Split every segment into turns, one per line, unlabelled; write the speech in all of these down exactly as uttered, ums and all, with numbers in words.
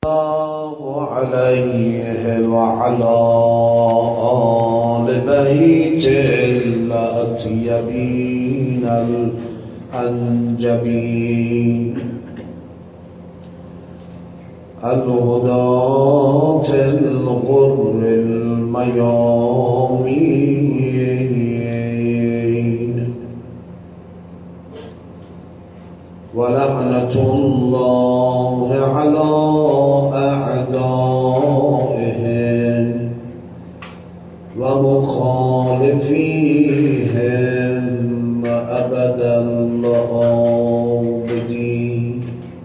الله عليه وعلى آل بيت الأطيبين الأنجبين الهداة الغر الميامين ولعنة الله على أعدائهم ومخالفيهم أبدا الآبدين.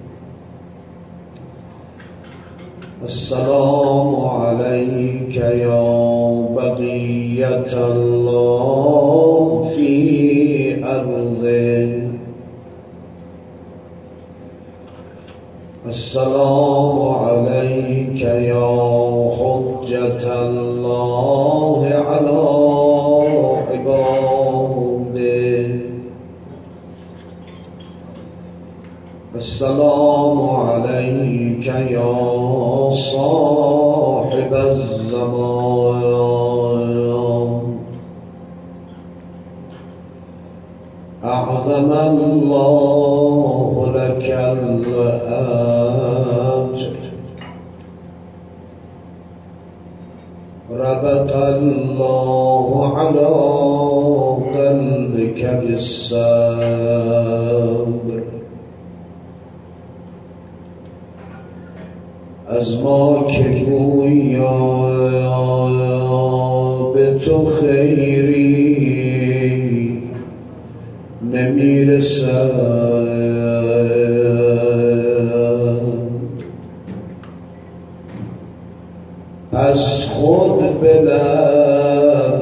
السلام عليك يا بقية الله في أرضه. السلام عليك يا حجة الله على عباده. السلام عليك يا صاحب الزمان. أعظم الله لك الأجر. ربط الله على قلبك بالصبر. از ما که گویا به تو خیری نمیرسد، از خود به لب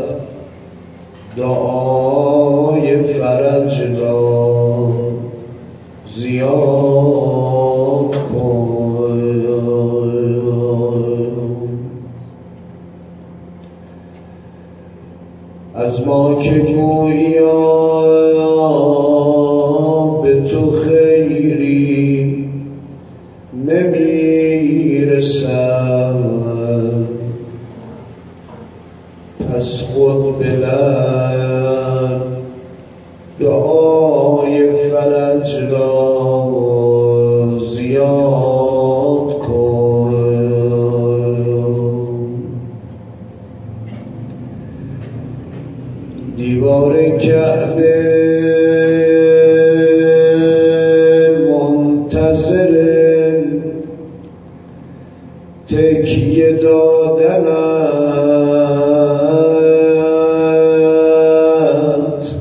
دعای فرج را زیاد کن. از ما که گویا به تو خیری نمیرسد، پس خود به لب دعای فرج را زیاد کن. دیوار کعبه منتظر تکیه دادن است.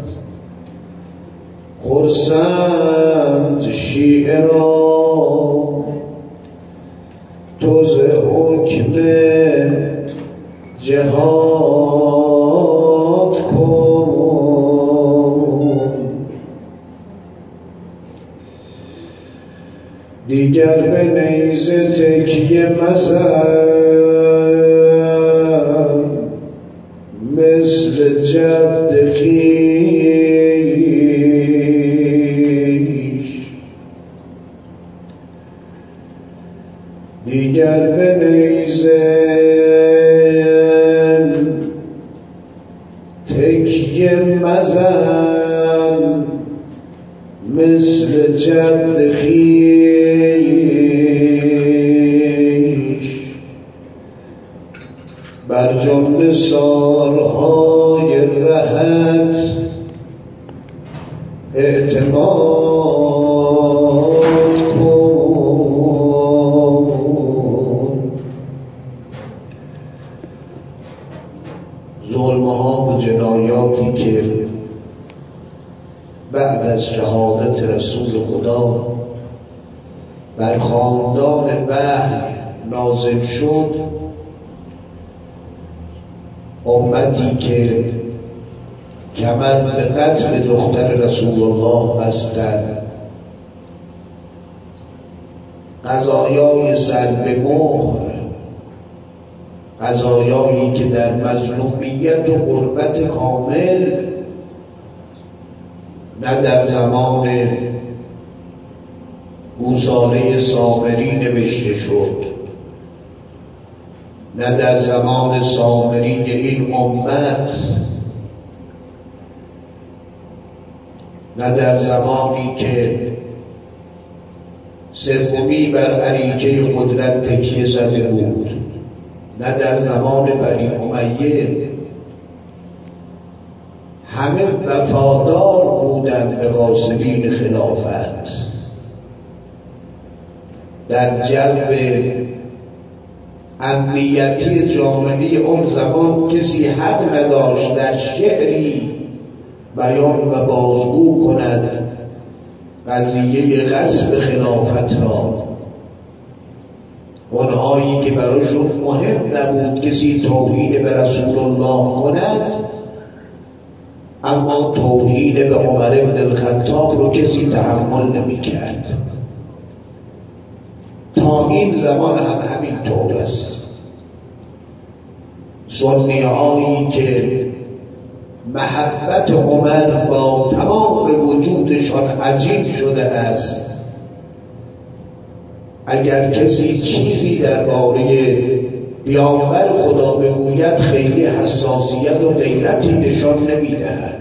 خرسند شیعه را تو ز حکم جهاد کن. دیگر به نیزه تکیه مزن، مثل جد خویش. دیگر به نیزه تکیه مزن، مثل جد خویش. بر جمله سالهای رهت اعتماد کن. ظلمها و جنایاتی که بعد از شهادت رسول خدا بر خاندان وحی نازل شد، امتی که کمر به قتل دختر رسول الله بستند، قضایای سلب مهر، قضایایی که در مظلومیت و غربت کامل نه در زمان گوساله سامری نوشته شد نه در زمان سامری این امت، نه در زمانی که سومی بر عریجه قدرت تکیه زده بود، نه در زمان بنی امیه، همه وفادار بودند به غاصبین خلافت. در جلب امنیتی جامعه اون زمان کسی حق نداشت در شعری بیان و بازگو کند قضیه غصب خلافت را. اونهایی که براشون مهم نبود کسی توهین به رسول الله کند، اما توهین به عمر بن الخطاب رو کسی تحمل نمی کرد. تا این زمان هم همین طور است. سنی هایی که محبت عمر با تمام وجودشان عجیب شده است، اگر کسی چیزی درباره پیامبر خدا بگوید خیلی حساسیت و غیرتی نشان نمیدهد،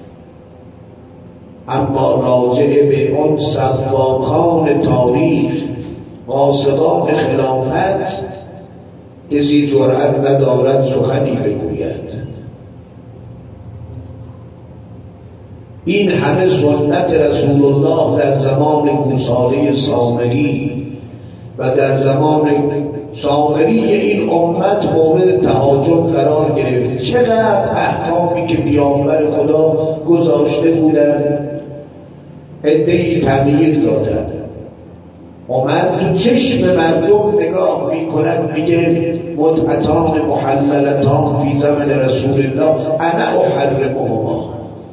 اما راجع به اون سفاکان تاریخ، غاصبان خلافت، کسی جرأت ندارد سخنی بگوید. این همه سنت رسول الله در زمان گوساله سامری و در زمان سامری این امت مورد تهاجم قرار گرفت. چقدر احکامی که پیامبر خدا گذاشته بودند عده‌ای تغییر دادند. عمر تو چشم مردم نگاه میکند میگه متعتان محللتان فی زمن رسول الله انا احرمهما.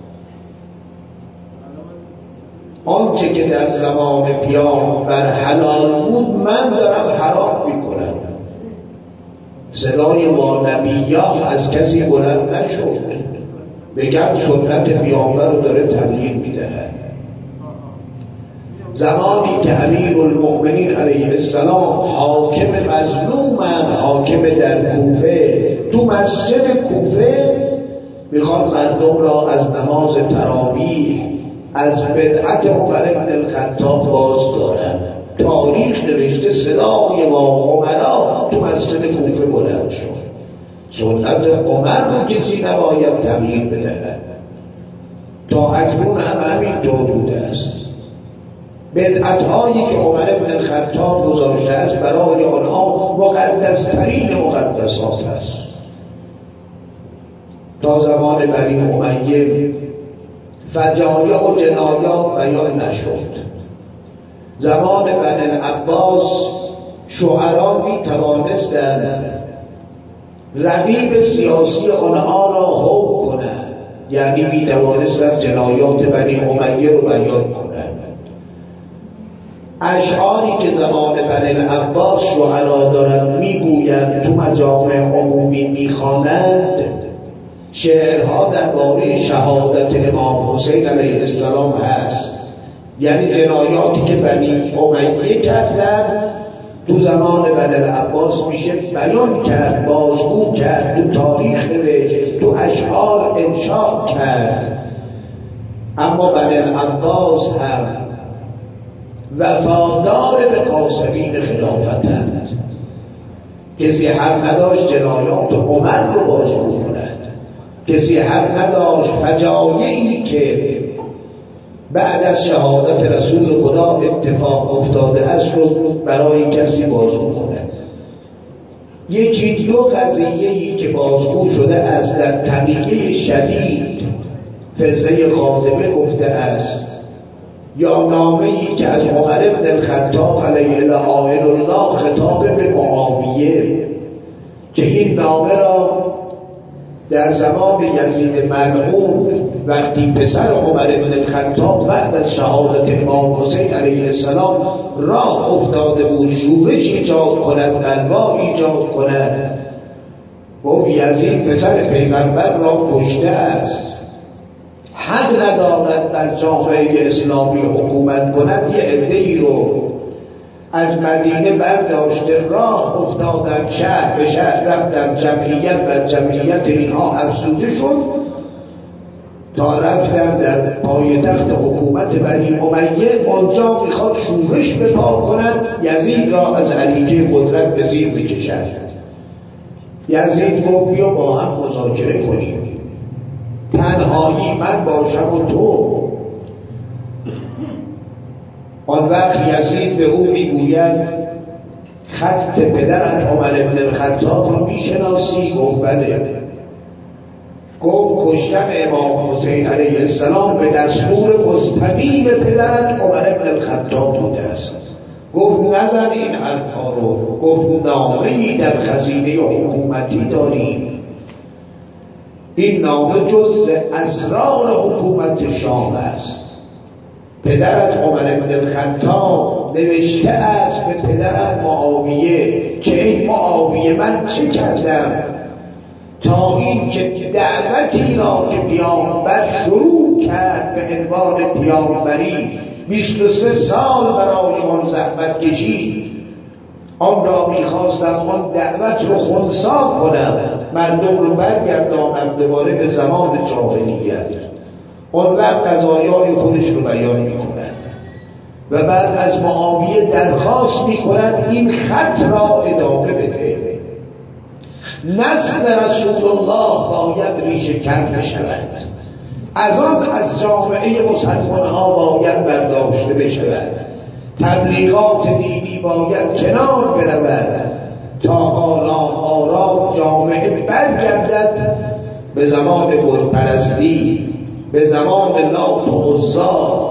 آنچه که در زمان پیامبر حلال بود من دارم حرام میکنم. صدای ما نبی‌ها از کسی بلند نشد، بگم سنت پیامبر رو داره تغییر میدهد. زمانی که امیرالمؤمنین علیه السلام حاکم مظلومن، حاکم در کوفه، تو مسجد کوفه میخوان مردم را از نماز تراویح، از بدعت عمر بن الخطاب باز دارن. تاریخ نوشته صدای ما عمرا تو مسجد کوفه بلند شد. سنت عمر رو کسی نباید تغییر بدهد. تا اکنون هم همین طور بوده است. بدعت هایی که عمر بن الخطاب گذاشته است برای آنها مقدس ترین مقدسات است. تا زمان بنی امیه فجایع و جنایات بیان نشد. زمان بنی العباس شعرا می توانستند رقیب سیاسی آنها را حکم کنند، یعنی می توانستند جنایات بنی امیه رو بیان کنند. اشعاری که زمان بنی العباس شعرا دارند میگویند، تو مجامع عمومی میخوانند، شعرها درباره شهادت امام حسین علیه السلام هست. یعنی جنایاتی که بنی امیه کردند تو زمان بنی العباس میشه بیان کرد، بازگو کرد، تو تاریخ نوشت، تو اشعار انشاء کرد. اما بنی العباس هم وفادار به غاصبین خلافتند. کسی حق نداشت جنایات عمر رو بازگو کند. کسی حق نداشت فجایعی که بعد از شهادت رسول خدا اتفاق افتاده است رو برای کسی بازگو کند. یکی دو قضیه‌ای که بازگو شده است در تقیه شدید فضه خاتمه گفته است، یا نامه‌ای که از عمر بن الخطاب علیه لعائن الله خطاب به معاویه، که این نامه را در زمان یزید ملعون وقتی پسر عمر بن الخطاب بعد از شهادت امام حسین علیه السلام راه افتاده بود شورش ایجاد کند، بلوا ایجاد کند، گفت یزید پسر پیغمبر را کشته است، حق ندارد در جامعه اسلامی حکومت کند. یه عده‌ای رو از مدینه برداشته راه افتادن شهر به شهر رفتن، جمعیت و جمعیت اینها افزوده شد تا رفتن در پایتخت حکومت بنی امیه. اونجا میخواد شورش به پا کند، یزید را از عریجه قدرت به زیر بکشد. یزید گفت بیا با هم مذاکره کنیم، تنهایی من باشم و تو. آن وقت یزید به او میگوید خط پدرت عمر بن الخطاب رو میشناسی؟ گفت بله. گفت کشتن امام حسین علیه السلام به دستور مستقیم پدرت عمر بن الخطاب بوده است. گفت نزن این حرفها رو. گفت نامه‌ای در خزینه حکومتی داریم، این نامه جزء اسرار حکومت شام است. پدرت عمر بن الخطاب نوشته است به پدرم معاویه که ای معاویه من چه کردم تا این که دعوتی را که پیامبر شروع کرد به عنوان پیامبری بیست و سه سال برای آن زحمت کشید، آن را میخواستم آن دعوت رو خنثی کنم، مردم رو برگردانم دوباره به زمان جاهلیت. آن وقت قضایای خودش رو بیان میکند و بعد از معاویه درخواست میکند این خط را ادامه بده. نسل رسول الله باید ریشه کن بشود، از آن از جامعه مسلمان ها باید برداشته بشود، تبلیغات دینی باید کنار برود تا آرام آرام جامعه برگردد به زمان بتپرستی، به زمان لات و عزی.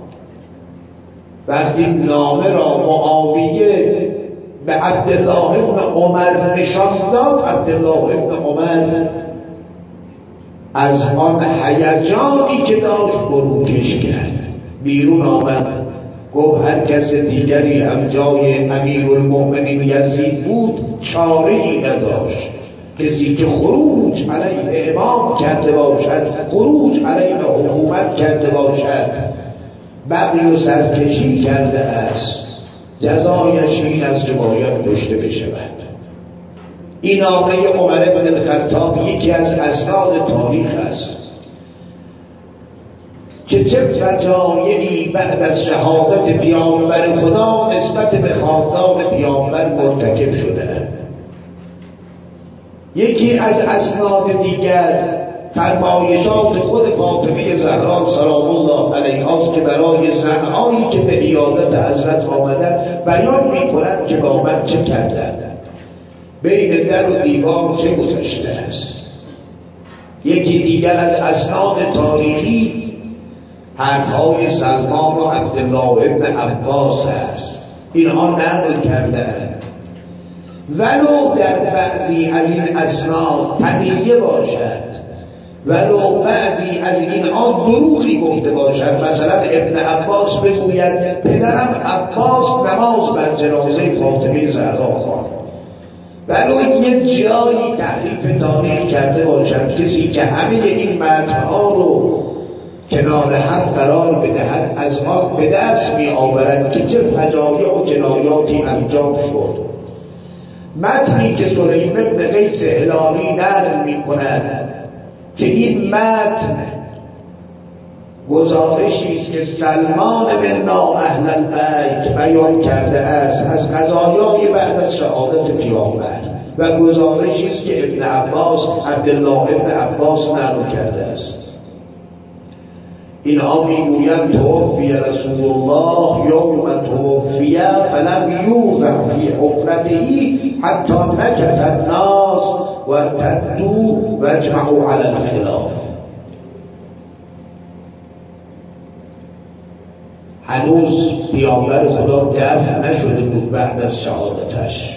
وقتی نامه را معاویه به عبدالله بن عمر نشان داد، عبدالله بن عمر از آن هیجانی که داشت بروکش کرد، بیرون آمد. گفت هر کس دیگری هم جای امیرالمؤمنین یزید بود چاره ای نداشت. کسی که خروج علیه امام کرده باشد، خروج علیه حکومت کرده باشد، بغی و سرکشی کرده است، جزایش این است که باید کشته بشود. این نامه عمر بن الخطاب یکی از اسناد تاریخ است که چه فجایعی بعد از شهادت پیامبر خدا نسبت به خاندان پیامبر مرتکب شده. یکی از اسناد دیگر فرمایشات خود فاطمه زهرا سلام الله علیها که برای زنهایی که به عیادت حضرت آمدن بیان میکنند که با من چه کردند، بین در و دیوار چه گذشته است. یکی دیگر از اسناد تاریخی حرفهای سلمان و عبدالله ابن عباس است. اینها نقل کردند، ولو در بعضی از این اسناد تقیه باشد، ولو بعضی از اینها دروغی گفته باشد. مثلا ابن عباس بگوید پدرم عباس نماز بر جنازه فاطمه زهرا خواند، ولو یه جایی تحریف تاریخ کرده باشد، کسی که همه این متنها رو کنار هم قرار بدهد از آن به دست می آورد که چه فجایع و جنایاتی انجام شد. متنی که سلیم بن قیس هلالی نقل می کند که این متن گزارشی است که سلمان بن اهل البیت بیان کرده است از قضایای بعد از شهادت پیامبر و گزارشی است که ابن عباس عبدالله ابن عباس نقل کرده است. اینها میگویند توفی رسول الله یوم توفی فلم یوزن فی حفرته حتی نکث الناس و ارتدوا و اجمعوا علی الخلاف. هنوز پیامبر خدا دفن نشده بود بعد از شهادتش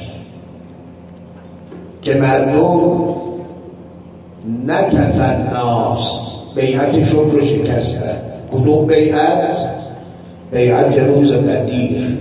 که مردم نکث الناس بیعت شکر رو شکستن. کدوم بیعت؟ بیعت روز قدیر،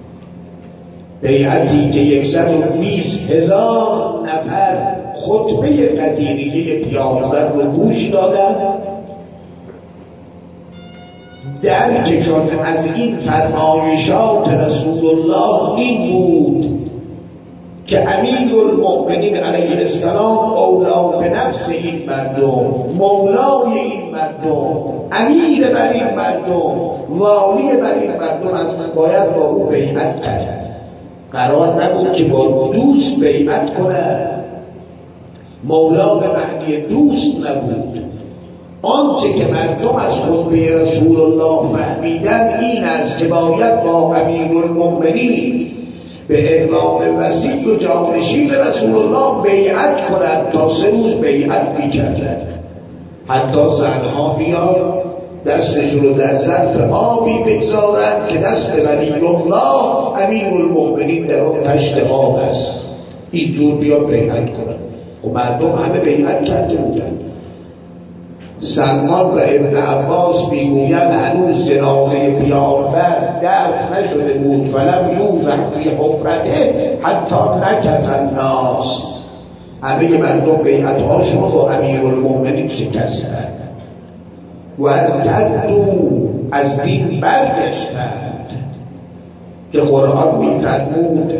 بیعتی که یکصد و بیست هزار نفر خطبه قدیریه پیامبر رو گوش دادن، درکشان از این فرمایشات رسول الله این بود که امیرالمؤمنین علیه السلام اولا به نفس این مردم، مولای این مردم، امیر بر این مردم، والی بر این مردم از باید با او بیعت کرد. قرار نبود که با دوست بیعت کنه. مولا به معنی دوست نبود. آنچه که مردم از خطبه رسول الله فهمیدن این است که باید با امیرالمؤمنین به عنوان وسیع و جانشین رسول الله بیعت کنند. تا سه روز بیعت می‌کردند. حتی زنها بیان دستشون رو در ظرف آبی بگذارند که دست ولی الله امیرالمؤمنین در اون تشت آب است، اینجور بیان بیعت کنند. و مردم همه بیعت کرده بودند. سلمان و ابن عباس میگویند هنوز جنازه پیامبر دفن نشده بود ولم یوضع فی حفرته حتی نکث الناس. همه مردم بیعت‌هاشون رو با امیرالمؤمنین شکستند و ارتدوا، از دین برگشتند. که قرآن می‌فرمود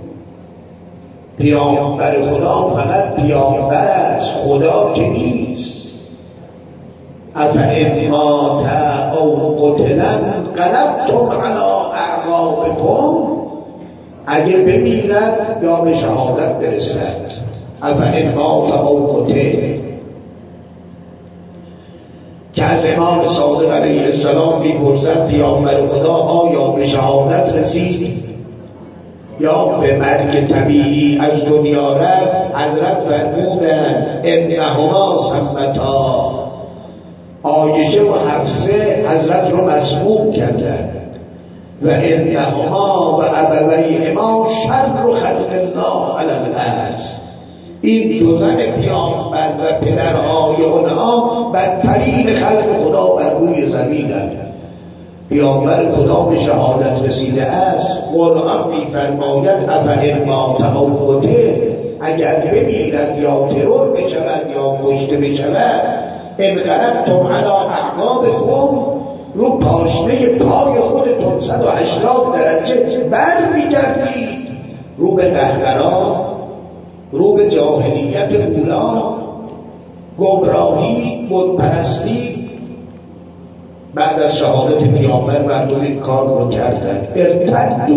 پیامبر خدا فقط پیامبر است، خدا که نیست. افئن مات او قتل انقلبتم علی اعقابکم، اگه بمیرد یا به شهادت برسد. افئن مات او قتل، که از امام صادق علیه السلام می‌پرسد پیامبر خدا آیا به شهادت رسید یا به مرگ طبیعی از دنیا رفت؟ حضرت فرمودند انهما سمتا. عایشه و حفصه حضرت رو مسموم کردند و انهما و ابویهما شر خلق الله علی الارض. این دو زن پیامبر و پدرهای آنها بدترین خلق خدا بر روی زمینند. پیامبر خدا به شهادت رسیده است. قرآن می‌فرماید افئن مات او قتل، اگر بمیرد یا ترور بشود یا کشته بشود، انقلبتم علی اعقابکم، رو پاشنه پای خودتون صد و هشتاد درجه بر میگردید، رو به قهقرا، رو به جاهلیت اولا، گمراهی، بتپرستی. بعد از شهادت پیامبر مردم این کار رو کردن. ارتدوا،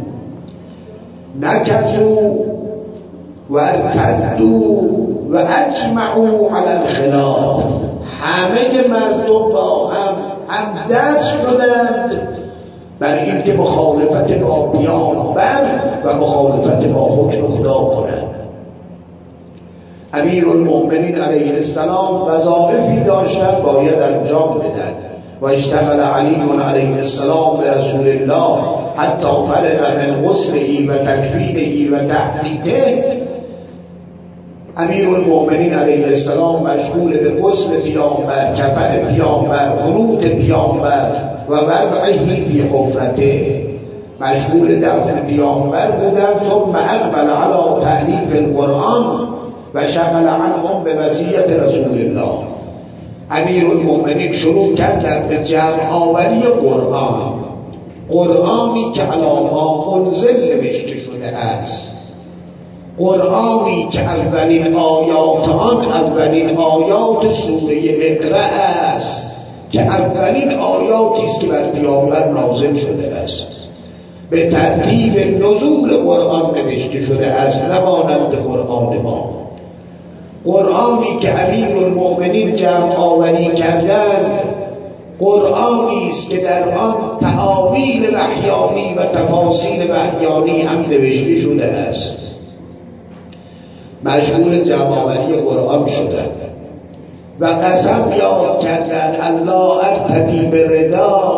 نکثوا و ارتدوا و اجمعوا علی الخلاف. همه مردم با هم همدست شدند بر این که مخالفت با پیامبر و مخالفت با حکم خدا کنند. امیرالمؤمنین علیه السلام وظایفی داشتند باید انجام بدن و اشتغل علی علیه السلام به رسول الله حتی فرغ من غسله و تکفینه و تحنیطه. امیرالمؤمنین علیه السلام مشغول به غسل پیامبر، کفن پیامبر، ورود پیامبر و وضعه فی حفرته، مشغول دفن پیامبر بودند. ثم اقبل علی تألیف القرآن و شغل عنهم به وصیت رسول الله. امیرالمؤمنین شروع کردند به جمع آوری قرآن، قرآنی که علی ما انزل نوشته شده است، قرآنی که اولین آیات آن اولین آیات سوره اقرأ است، که اولین آیاتی است که بر پیامبر نازل شده است. به ترتیب نزول قرآن نوشته شده است، نمانند قرآن ما. قرآنی که امیرالمؤمنین جمع آوری کردند قرآنی است که در آن تعاویل وحیانی و تفاصیل وحیانی هم نوشته شده است. مشغول جمع آوری قرآن شدند و قسم یاد کردند الله ارتدی به رداء،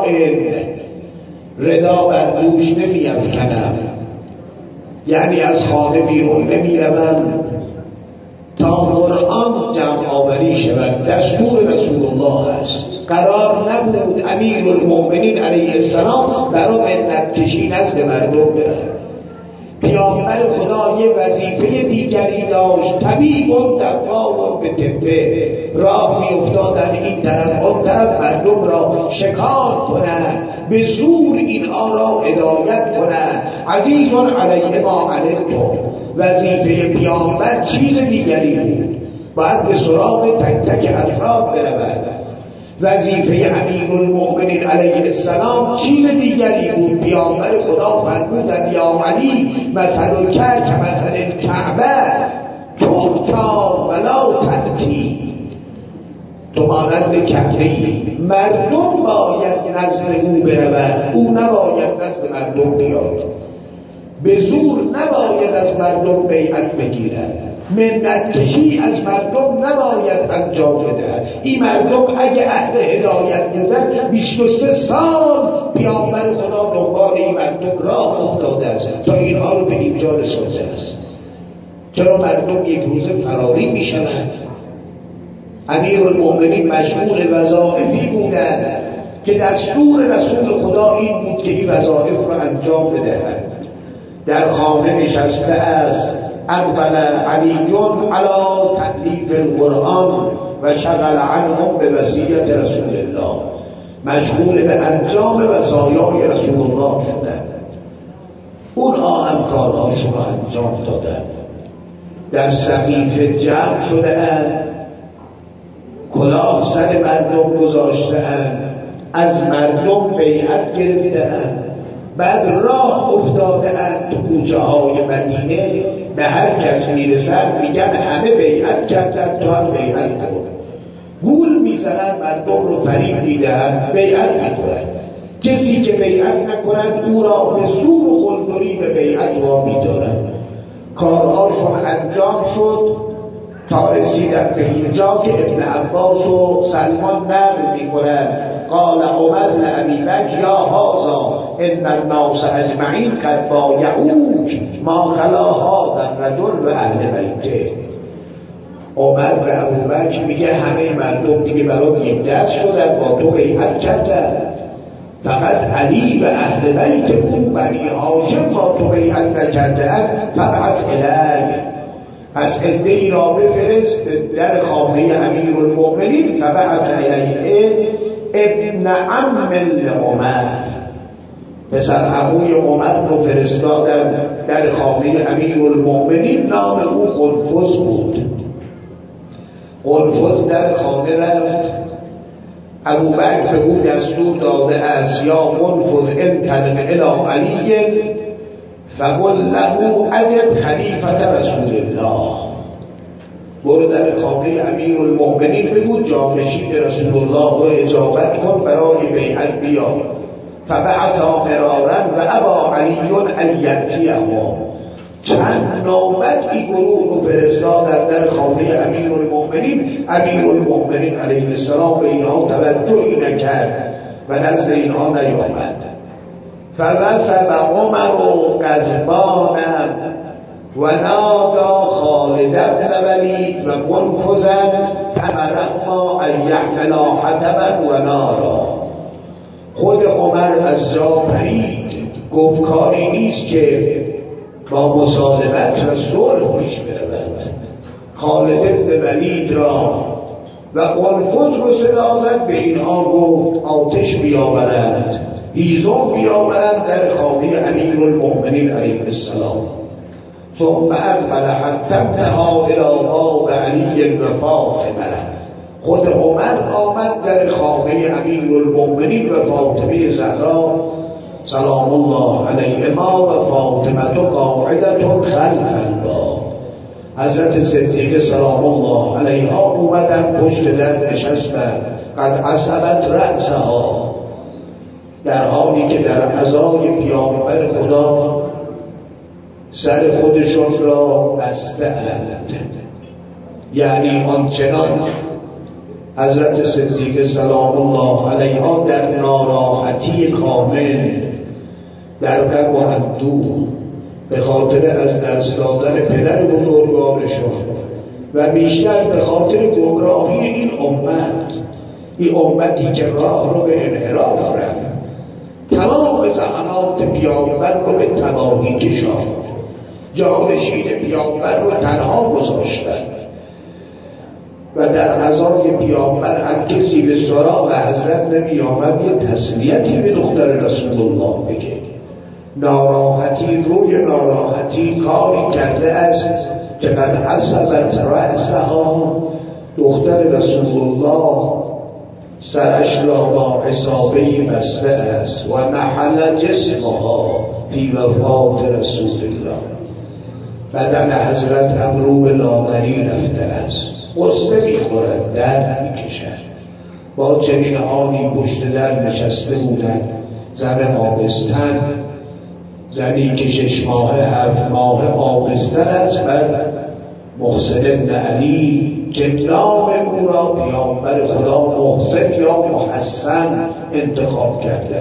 ردا بر دوش نمی افکنم، یعنی از خانه بیرون نمی روم تا قرآن جمع آوری شود. دستور رسول الله است. قرار نبود امیرالمؤمنین علیه السلام برای منت کشی نزد مردم برن. پیامبر خدا یه وظیفه دیگری داشت. طبیبون دبارون به تپه، راه می افتادن این طرف اون طرف، مردم را شکار کنند، به زور اینها را هدایت کنند. عزیزون علیه ما عنتم، وظیفه پیامبر چیز دیگری بود، باید به سراغ تک تک افراد برود. وظیفه امیرالمؤمنین علیه السلام چیز دیگری بود. پیامبر خدا فرمودند یا علی مثل که مثل الکعبه تؤتی ولا تأتی، تو مانند کعبه‌ای، مردم باید نزد او برود، او نباید نزد مردم بیاد. به زور نباید از مردم بیعت بگیرد، منت کشی از مردم نباید انجام بدهد. این مردم اگه اهل هدایت بودن بیست و سه سال پیامبر خدا دنبال این مردم راه افتاده است تا اینها رو به اینجا رسانده است. چرا مردم یک روز فراری می شوند؟ امیرالمؤمنین مشغول وظایفی بودند که دستور رسول خدا این بود که این وظایف رو انجام بدهند. در خانه نشسته است، اقبل علیون علی تألیف القرآن و شغل عنهم به وصیت رسول الله، مشغول به انجام وصایای رسول الله شدند. اونها هم کارهاشون رو انجام دادن، در صحیفه جمع شده اند، کلاه سر مردم گذاشته اند، از مردم بیعت گرفته اند، بعد راه افتاده اند تو کوچه های مدینه. به هر کس میرسد میگن همه بیعت کردن تو هم بیعت کن. گول میزنن، مردم رو فریب میدهن، بیعت میکنن. کسی که بیعت نکند او را به زور و قلدری به بیعت وامی دارن. کارهاشون انجام شد تا رسیدن به اینجا که ابن عباس و سلمان نقل میکنن قال عمر لأبی بکر یا هذا ان الناس اجمعین قد بایعوک ما خلا هذا الرجل و اهل بیته. عمر به ابوبکر میگه همه مردم دیگه برای یک دست شدن، با تو بیعت کردن، فقط علی و اهل بیت او بنی هاشم با تو بیعت نکردن. فبعث الیه، پس عده‌ای را بفرست به در خانه امیرالمؤمنین. فبعث الیه ابن عم عمر، پسر عموی عمر رو فرستادن در خانه امیرالمؤمنین. نام او قنفذ بود. قنفذ در خانه رفت، ابوبکر به او دستور داده است یا قنفذ انطلق الی علی فقل له عجب خلیفة رسول الله، برو در خانه امیرالمؤمنین بگو جانشین رسول الله رو اجابت کن، برای بیعت بیا. فبعثا مرارا و ابا علی ان یأتیه. چند نوبت این گروه رو فرستادن در خانه امیرالمؤمنین. امیرالمؤمنین علیه السلام به اینها توجهی نکرد و نزد اینها نیامد. فوثب عمر غضبانا و نادا خالد بن ولید و قنفذا فامرهما ان یحملا حطبا و نارا. خود عمر از جا پرید، گفت کاری نیست که با مسالمت و صلح پیش برود. خالد بن ولید را و قنفذ رو صدا زد، به اینها گفت آتش بیاورند، هیزم بیاورند در خانه امیرالمؤمنین علیه السلام. ثم اقبل حتی انتهى الی باب علی و فاطمه. خود عمر آمد در خانه امیرالمؤمنین و فاطمه زهرا سلام الله علیهما و فاطمه قاعدة خلف الباب. حضرت صدیقه سلام الله علیها اومدن پشت در نشستن، قد عصبت رأسها، در حالی که در عزای پیامبر خدا سر خودشون را بسته اند. یعنی آنچنان حضرت صدیقه سلام الله علیها در ناراحتی کامل، در غم و اندوه به خاطر از دست دادن پدر بزرگوارشون و بیشتر به خاطر گمراهی این امت، این امتی که راه رو به انحراف رفت، تمام زحمات پیامبر رو به تباهی کشاند. جانشین پیامبر رو تنها گذاشتن و در غذای پیامبر هم کسی به سراغ حضرت نمی آمد یه تسلیتی به دختر رسول الله بگه. ناراحتی روی ناراحتی کاری کرده است که قد حسبت رأسها، دختر رسول الله سرش را با عصابه‌ای بسته است و نحل جسمها فی وفات رسول الله، بدن حضرت هم رو به لاغری رفته است، قصه می‌خورد، درد می‌کشد. با چنین حالی پشت در نشسته بودند. زن آبستن، زنی که شش ماه هفت ماه آبستن است، بر محسن بن علی که نام او را پیامبر خدا محسن یا محسن انتخاب کرده.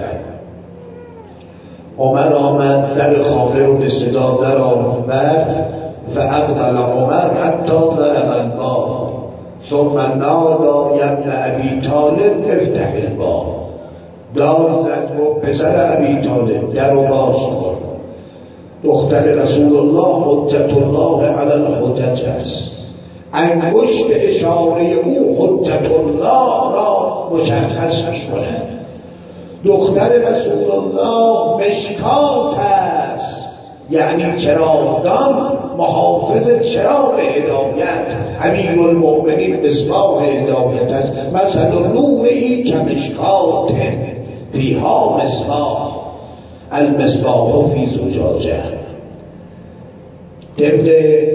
عمر آمد، در خانه رو به صدا در آورد فاقبل عمر حتی ضرب الباب ثم نادى یا ابن ابی طالب افتح الباب. داد زد و پسر ابی طالب در رو باز کن. دختر رسول الله حجت الله علی الحجج است. انگشت اشاره او حجت الله را مشخص می کند. دختر رسول الله مشکات است، یعنی چراغدان، محافظ چراغ هدایت. امیرالمؤمنین مصباح هدایت است. مثل نوره کمشکات فیها مصباح المصباح فی زجاجه. طبق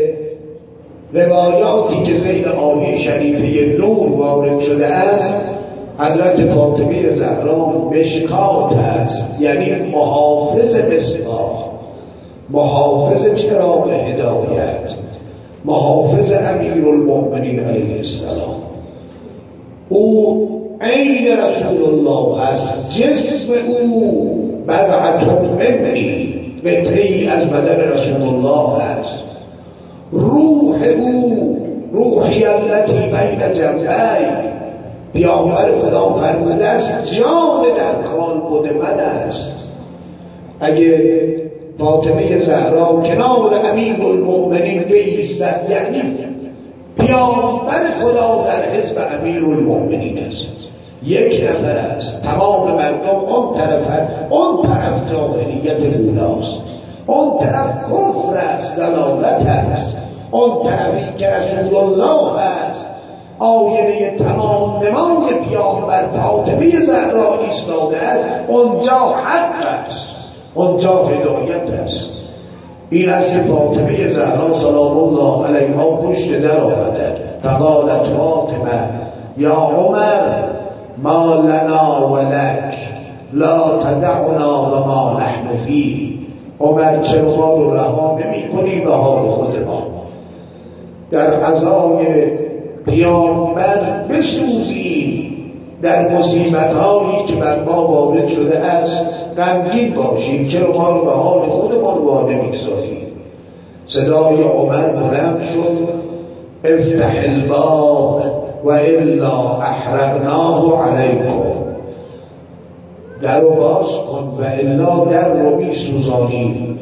روایاتی که زیر آیه شریفه نور وارد شده است، حضرت فاطمه زهرا مشکات است، یعنی محافظ مصباح، محافظ چراغ هدایت، محافظ امیرالمؤمنین علیه السلام. او عین رسول الله است. جسم او بضعة منی، قطعه‌ای از بدن رسول الله است. روح او روحی التي بین جنبی، پیامبر خدا فرموده است جان در کالبد من است. اگه فاطمه زهرا کنار امیرالمؤمنین بایستد، یعنی پیامبر خدا در حزب امیرالمؤمنین است. یک نفر است، تمام مردم اون طرف، اون طرف جاهلیت اولاست، اون طرف کفر است، دلالت است. اون طرفی که رسول الله است، آینه تمام نمای پیامبر فاطمه زهرا ایستاده است، اونجا حق است، اونجا هدایت است. این است که فاطمه زهرا سلام الله علیها پشت در آمدند. فقالت فاطمه یا عمر ما لنا ولک لا تدعنا و ما نحن فیه. عمر چرا ما رو رها نمی کنی به حال خود ما؟ در عزای پیامبر بسوزیم، در مصیبت هایی که بر ما وارد شده است غمگین باشیم، چرا ما رو به حال خودمان وا نمیگذاریم؟ صدای عمر بلند شد افتح الباب و الا احرقناه علیکم. در رو باز کن و الا در رو می سوزانیم.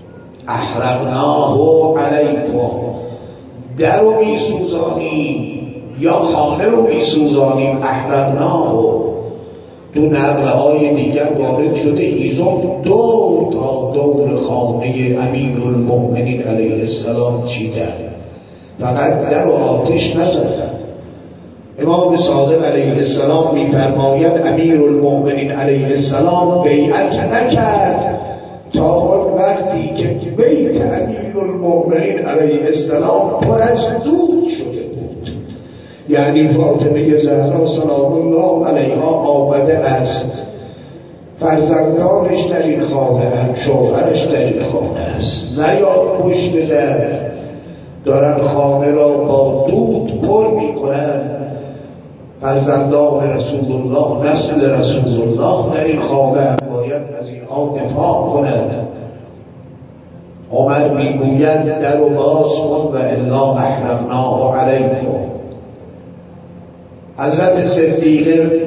احرقناه علیکم، در رو می سوزانیم یا خانه رو می سوزانیم. احرقناه دو نقله های دیگر وارد شده هیزم دور تا دور خانه امیرالمؤمنین علیه السلام چیدن، فقط در و آتش نزدن. امام صادق علیه السلام می‌فرماید امیرالمؤمنین علیه السلام بیعت نکرد تا اون وقتی که بیت امیرالمؤمنین علیه السلام پر از دود شده بود. یعنی فاطمه زهرا سلام الله علیها آمده است، فرزندانش در این خانه هم، شوهرش در این خانه است، نیاد پشت در، دارن خانه را با دود پر می کنن. فرزندان رسول الله، نسل رسول الله در این خانه هم باید از اینها دفاع کند. عمر میگوید در و باز کن و الا احرقناه علیکم. حضرت صدیقه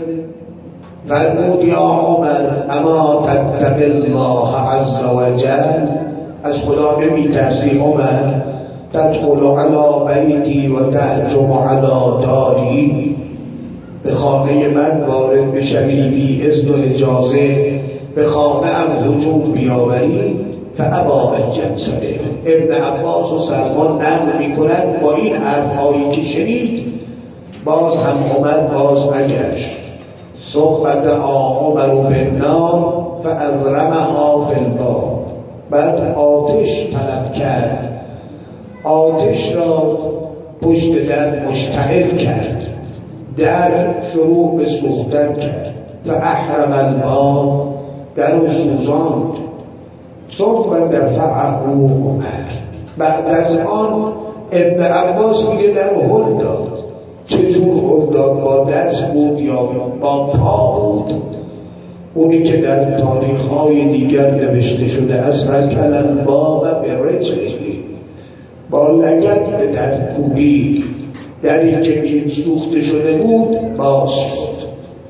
فرمود یا عمر اما تتقی الله عز وجل از خدا نمی ترسی عمر؟ تدخل علی بیتی و تهجم علی داری، به خانه من وارد بشوی بی اذن و اجازه، به خانه ام هجوم بیاوری، فابا ان ینصرف. ابن عباس و سلمان نقل میکنند با این حرفهایی که شنید باز هم عمر باز نگشت. ثم دعا عمر بالنار فاضرمها فی الباب. بعد آتش طلب کرد، آتش را پشت در مشتعل کرد، در شروع به سوختن کرد. فاحرم الباب، در رو سوزاند. ثم دفعه عمر. بعد از آن ابن عباس میگه در هل داد. چجور هل داد؟ با دست بود یا با پا بود؟ اونی که در تاریخ‌های دیگر نوشته شده از رکل الباب به رجله، با لگد به در کوبید، دری که این سوخته شده بود باز شد.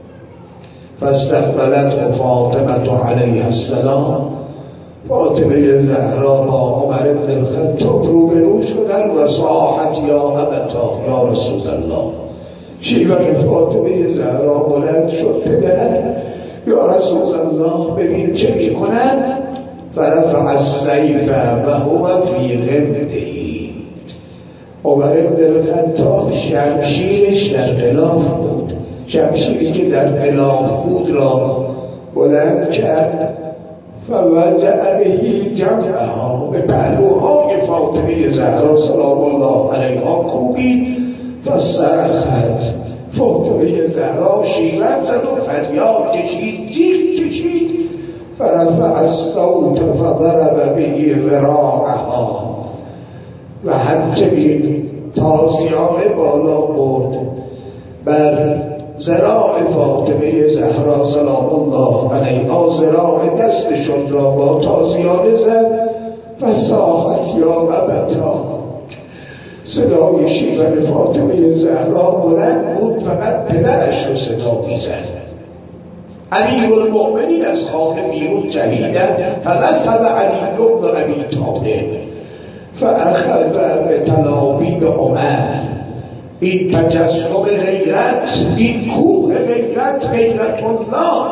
فاستقبلت فاطمه علیها السلام. فاطمه زهرا با عمر بن الخطاب روبرو شدن و صاحت یا ابتا یا رسول الله. شیون فاطمه زهرا بلند شد، پدر یا رسول الله ببین چه میکنن. فرفع السیف و هو فی غمده. عمر بن الخطاب شمشیرش در غلاف بود، شمشیری که در غلاف بود را بلند کرد. فوجع بهی جمعها، به پهلوهای فاطمه زهرا سلام الله علیها کوبید. فصرخت، فاطمه زهرا شیون زد و فریاد کشید، جیغ کشید. فرفع الصوت فضرب به ذراعها، و همچنین تازیانه بالا برد بر ذراع فاطمه زهرا سلام الله علیها، ذراع دستشون را با تازیانه زد. و صاحت یا ابتا، صدای شیون فاطمه زهرا بلند بود، فقط پدرش رو صدا میزد. امیرالمؤمنین از خانه بیرون جهیدند. فمثل علی بن ابی طالب فاخذ به تلابیب عمر. این تجسم غیرت، این کوه غیرت، غیرت الله،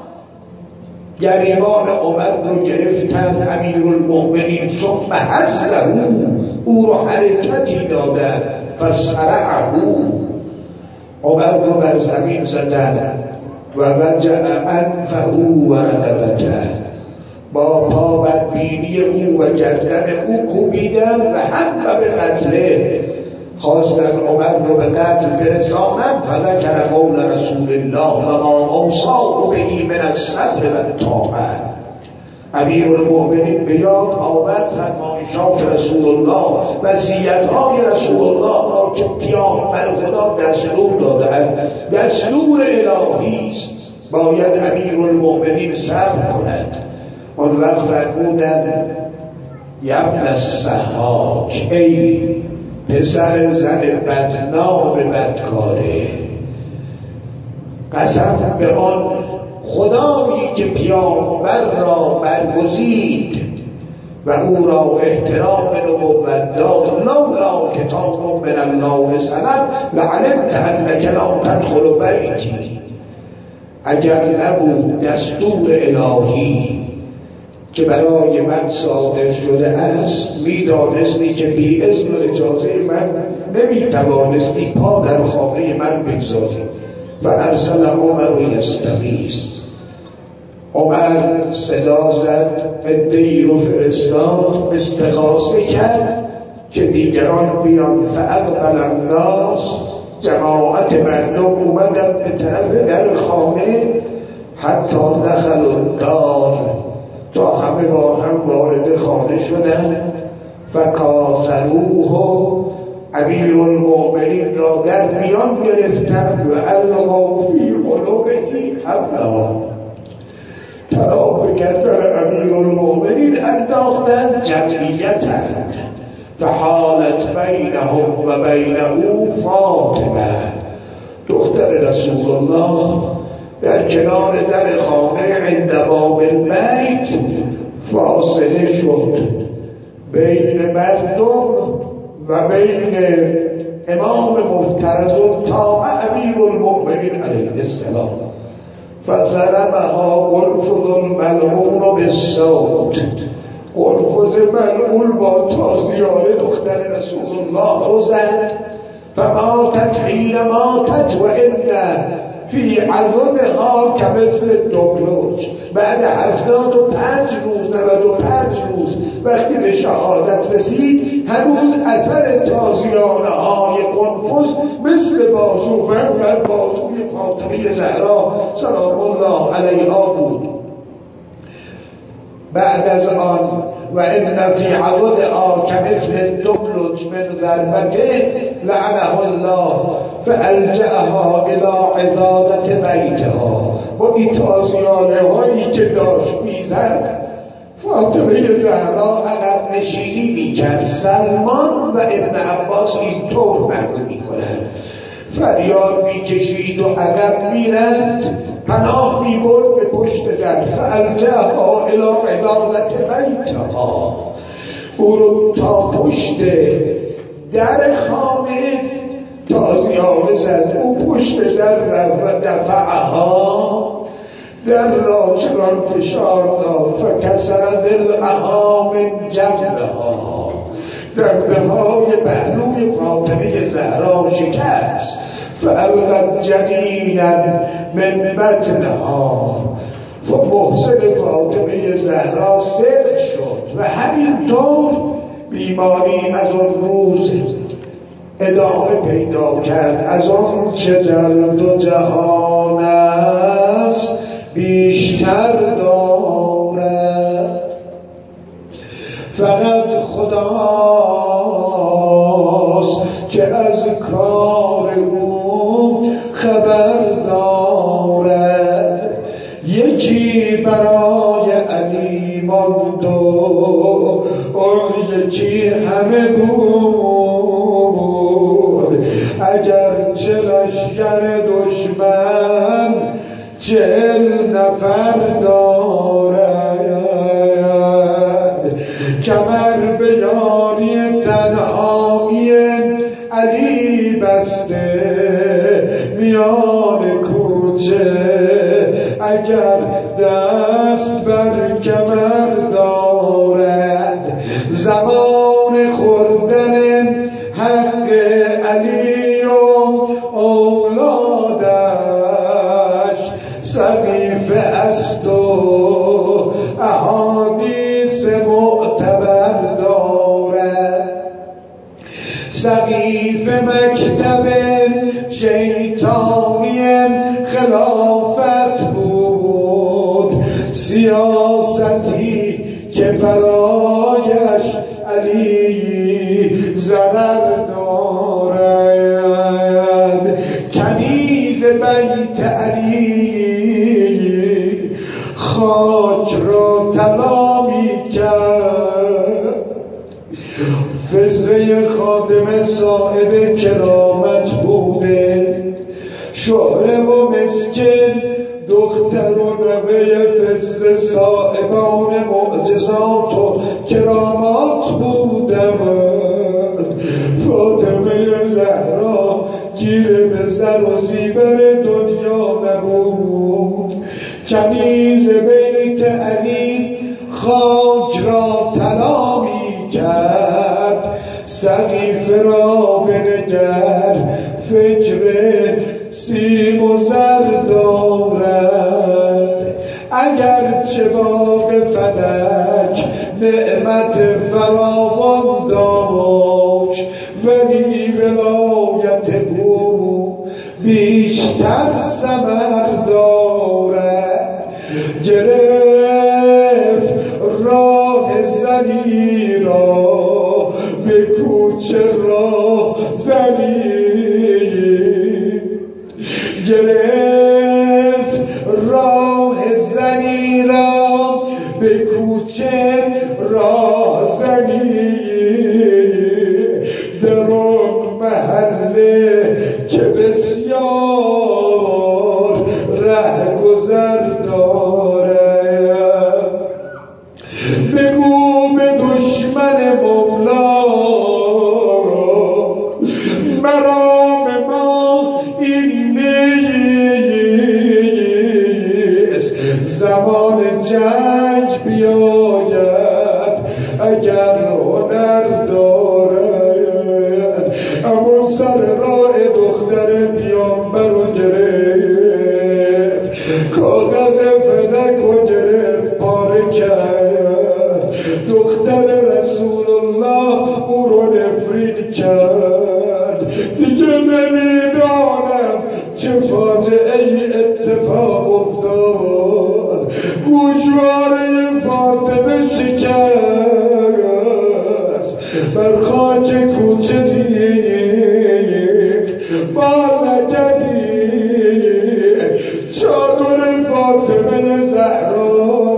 گریبان عمر رو گرفتن امیرالمؤمنین. ثم حزله، او رو حرکتی دادن. فصرعه، عمر رو بر زمین زدن. و وجع انفه و رقبته، با پا بدبینی او و گردن او کوبیدن. و هم به قتله، خواستن عمر رو به قتل برسانن. فذکر قول رسول الله و ما اوصاه به من الصبر و الطاعه. امیرالمؤمنین به یاد آورد فرمایشات رسول الله، وصیت‌های رسول الله را که پیامبر خدا دستور دادند. دستور الهی است، باید امیرالمؤمنین صبر کند. آن وقت فرمودند یبن الضحاک، ای پسر زن بدنام بدکاره، قسم به آن خدایی که پیامبر را برگزید و او را احترام نبوت داد، لولا کتاب من الله سند لعلمت انک لا تدخل بیتی. اگر نبود دستور الهی که برای من صادر شده است، میدانستی که بی اذن و اجازه من نمیتوانستی پا در خانه من بگذاری. و ارسل عمر و یستغیث، عمر صدا زد، عده‌ای رو فرستاد، استغاثه کرد که دیگران بیان. فاقبل الناس، جماعت مردم اومدن به طرف در خانه. حتی دخل الدار، تا همه با هم وارد خانه شدن. فکاثروه، امیرالمؤمنین را در میان گرفتند. و القوا فی عنقه حبلا، طلا به گردن امیرالمؤمنین انداختند. جمعیتند. فحالت بینهم و بین او فاطمه، دختر رسول الله، در کنار در خانه عند باب البیت فاصله شد. بین مردم و بین امام مفترض تا امیر المؤمنین علیه السلام. فضربها قنفذ الملعون بالصوت. قنفذ ملعون با تازیانه دختر رسول الله رو زد. فماتت حین ماتت و ان فی عظمها کمثل الدبلج. بعد هفتاد و پنج روز نود و پنج روز وقتی به شهادت رسید هنوز اثر تازیانه های قنفذ مثل بازو و بر بازوی فاطمه زهرا سلام الله علیها بود. بعد از آن و ان فی عضدها کمثل الدبلج من ضربته لعنه الله فالجأها الى عضادة بیتها. با این تازیانه هایی که داشت میزد فاطمه زهرا عقب نشینی میکرد. سلمان و ابن عباس اینطور نقل میکنند فریاد میکشید و عقب میرفت پناه میبرد به پشت در. فالجأها الی عضادة بیتها. او رو تا پشت در خانه تازیانه زد. او پشت در رفت و دفعها در را چنان فشار داد فکسر ضلعها من جنبها. جنبه های پهلوی فاطمه زهرا شکست. فالقت جنینا من بطنها. محسن فاطمه زهرا سرد شد و همینطور بیماری از اون روز ادامه پیدا کرد. از آن چه در دو جهان است بیشتر دارد. فقط خداست که از کار او خبر دارد. یکی برای علی ماند و اون یکی همه بود. اگر چه لشکر دشمن چهل نفر دارد. کمر به یاری تنهایی علی بسته میان کوچه. اگر دست بر کمر دارد زمان خوردن حق علی و اولادش صحیفه است و احادیث معتبر دارد. صحیفه مکتب شیطانی خلافت بود. سیاستی که برایش علی ضرر دارد. کنیز بیت علی خاک را طلا می کرد. فزه خادم صاحب کرامت بوده. شهره و مسکن دختر و نوه فزه صاحبان معجزات و کرامات بودند. فاطمه زهرا گیر به زر و زیور دنیا نبود. کنیز بیت علی خاک را طلا می کرد. صحیفه را بنگر فکر سیم و زر دارد. اگر چه باغ فلک نعمت فراوان داشت ولی ولایت او بیشتر ثمر دارد. گرفت راه زنی را به کوچه راه زنی. گرفت راه زنی را به کوچه راه زنی. در آن محله که بسیار ره گذر دارد. بگو به دشمن مرام ما این نیست زمان جنگ بیاید اگر هنر دارد اما سر راه دختر پیامبر رو گرفت کاغذ فلک رو گرفت پاره کرد دختر رسول الله او رو نفرین کرد دیگه نمیدانم چه فاجعه اتفاق افتاد گوشواره فاطمه شکست بر خاک کوچه دید با نگدی چادر فاطمه زهرا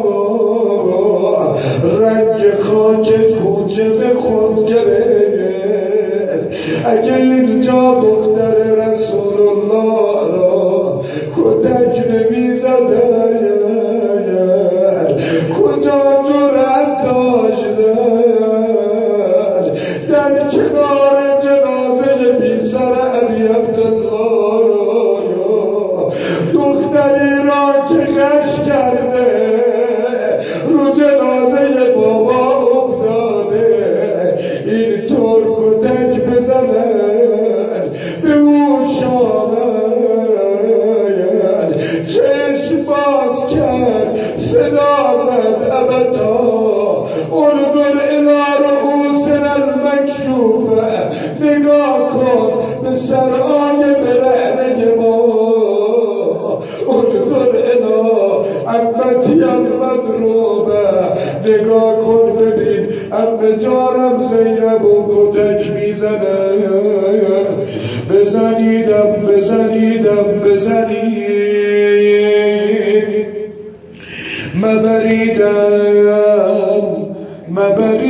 رنگ خاک کوچه به خود گرفت اگه اینجا دختر رسول الله را کتک نمی زدن کجا جرأت داشتن در کنار جنازه بی سر علی عبدالله دختری را که غش کرده رو جنازه بابا افتاده اینطور کتک بزنن به او شامن چشم باز کرد صدا زد ابدا انظر الى رؤوسنا المکشوفه نگاه کن به سرهای برهنه ما انظر الى عمتی المضروبه نگاه کن ببین عمه جانم زینب و کتک میزنه بزنیدم بزنیدم بزنید مبریدم مبریدم